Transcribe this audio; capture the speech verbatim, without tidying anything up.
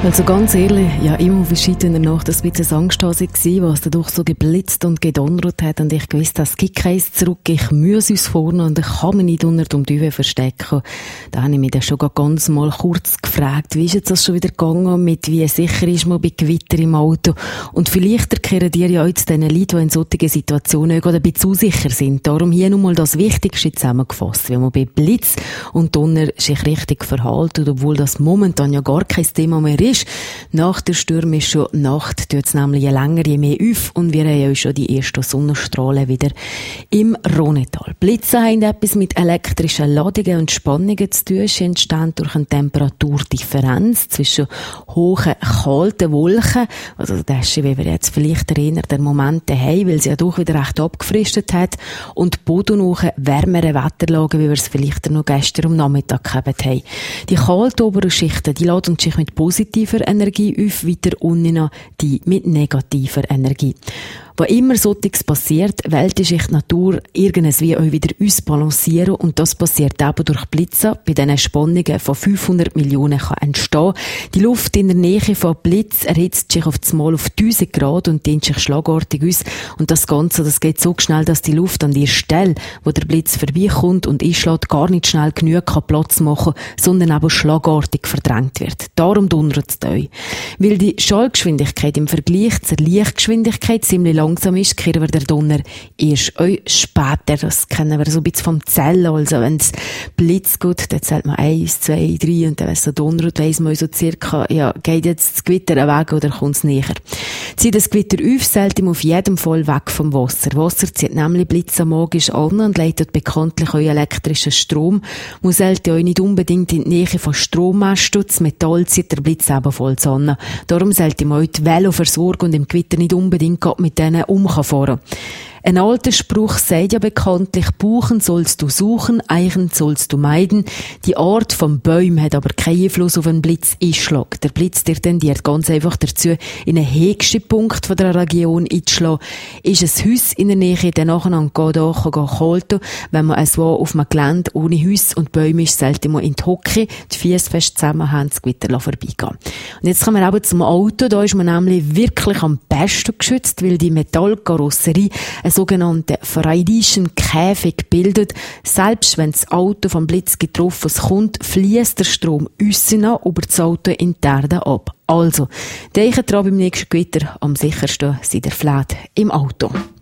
Also ganz ehrlich, ja, immer verschiedener nach, dass ein bisschen Angst da war, was dadurch so geblitzt und gedonnert hat und ich gewusst, es gibt keins zurück, ich muss uns vorne und ich kann mich nicht unter dem Düwe verstecken. Da habe ich mich dann schon ganz mal kurz gefragt, wie ist jetzt das schon wieder gegangen, mit wie sicher ist man bei Gewitter im Auto und vielleicht erkennen dir ja jetzt diesen Leuten, die in solchen Situationen gerade ein bisschen unsicher sind. Darum hier nochmal das Wichtigste zusammengefasst, wenn man bei Blitz und Donner sich richtig verhält, obwohl das momentan ja gar kein Thema mehr ist. Nach der stürmischen Nacht tut es nämlich je länger, je mehr auf und wir haben ja schon die ersten Sonnenstrahlen wieder im Rhonetal. Blitze haben etwas mit elektrischen Ladungen und Spannungen zu tun. Sie entstehen durch eine Temperaturdifferenz zwischen hohen, kalten Wolken, also das ist, wie wir jetzt vielleicht erinnern, der Moment haben, weil sie ja doch wieder recht abgefristet hat, und bodennahe, wärmere Wetterlagen, wie wir es vielleicht noch gestern am Nachmittag gehabt haben. Die kalten oberen Schichten, die laden sich mit positiver Energie auf, weiter unten die mit negativer Energie. Wo immer solches passiert, wählt sich die Natur irgendwie auch wieder ausbalancieren und das passiert eben durch Blitze. Bei diesen Spannungen von fünfhundert Millionen kann entstehen. Die Luft in der Nähe von Blitz erhitzt sich auf das Mal auf tausend Grad und dehnt sich schlagartig aus. Und das Ganze, das geht so schnell, dass die Luft an der Stelle, wo der Blitz vorbeikommt und einschlägt, gar nicht schnell genug kann Platz machen, sondern aber schlagartig verdrängt wird. Darum donnert es euch. Weil die Schallgeschwindigkeit im Vergleich zur Lichtgeschwindigkeit ziemlich langsam ist, kriegen wir der Donner erst auch später. Das kennen wir so ein bisschen vom Zählen. Also wenn es Blitz geht, dann zählt man eins, zwei, drei und dann, wenn es so donnert, weiss man so circa, ja, geht jetzt das Gewitter weg oder kommt es näher. Zieht das Gewitter auf, zählt ihm auf jeden Fall weg vom Wasser. Wasser zieht nämlich Blitze magisch an und leitet bekanntlich auch elektrischen Strom. Man sollte euch nicht unbedingt in die Nähe von Strommasten. Das Metall zieht der Blitz ebenfalls an. Darum sollte man euch die Velo versorgen und im Gewitter nicht unbedingt mit denen umfahren. Ein alter Spruch sagt ja bekanntlich, Buchen sollst du suchen, Eichen sollst du meiden. Die Art vom Baum hat aber keinen Einfluss auf einen Blitzeinschlag. Der Blitz, der tendiert ganz einfach dazu, in einen höchsten Punkt von der Region einzuschlagen. Ist ein Haus in der Nähe, dann nacheinander geht da, kann halten. Wenn man so auf einem Gelände ohne Haus und Bäume ist, sollte man in die Hocke, die Füße fest zusammen haben, das Gewitter vorbeigehen. Und jetzt kommen wir aber zum Auto. Da ist man nämlich wirklich am besten geschützt, weil die Metallkarosserie einen sogenannten Freidischen Käfig bildet. Selbst wenn das Auto vom Blitz getroffen kommt, fließt der Strom aussen über das Auto in die Erde ab. Also, denkt dran, beim nächsten Gewitter am sichersten sind der Flat im Auto.